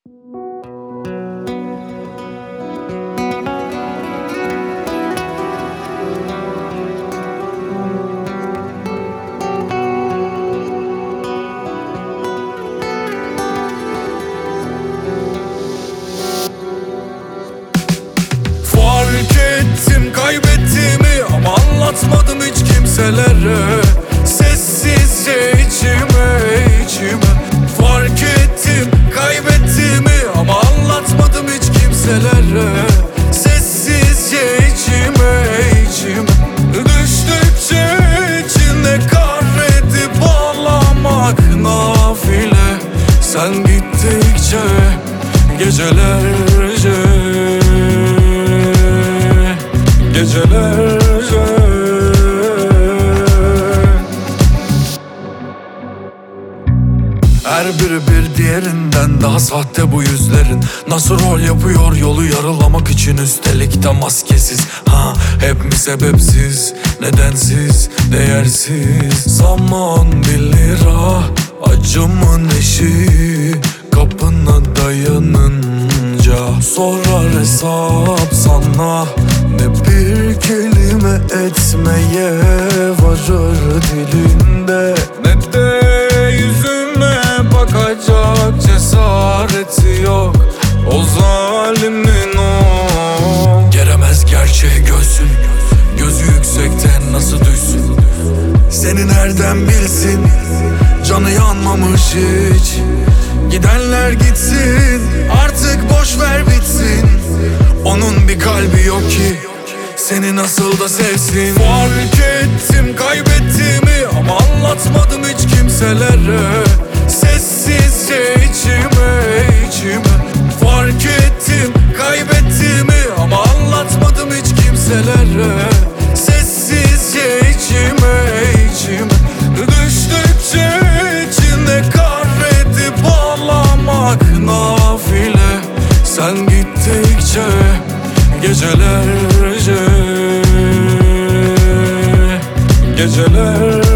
Kaybettiğimi ama anlatmadım hiç kimselere. Sessizce içime fark ettim kaybettiğimi ama anlatmadım hiç kimselere. Sessizce içime düştükçe içinde kahredip ağlamak nafile. Sen gittikçe gecelerce her biri bir diğerinden daha sahte bu yüzlerin. Nasıl rol yapıyor yolu yarılamak için, üstelik de maskesiz. Hep mi sebepsiz, nedensiz, değersiz. Zaman 1 lira, acımın eşiği kapına dayanınca sorar hesap sana. Ne bir kelime etmeye varır dilinde, ne de yüzüme bakacak cesareti yok o zalimin. O geremez gerçeği gözü yüksekten nasıl düşsün? Seni nereden bilsin, canı yanmamış hiç. Gidenler gitsin, artık boş ver bitsin. Onun bir kalbi yok ki seni nasıl da sevsin. Fark ettim kaybettiğimi ama anlatmadım hiç kimselere. Sessizce içime fark ettim kaybettiğimi ama anlatmadım hiç kimselere. Sessizce içime düştükçe içinde kahredip ağlamak nafile. Sen gittikçe gecelerce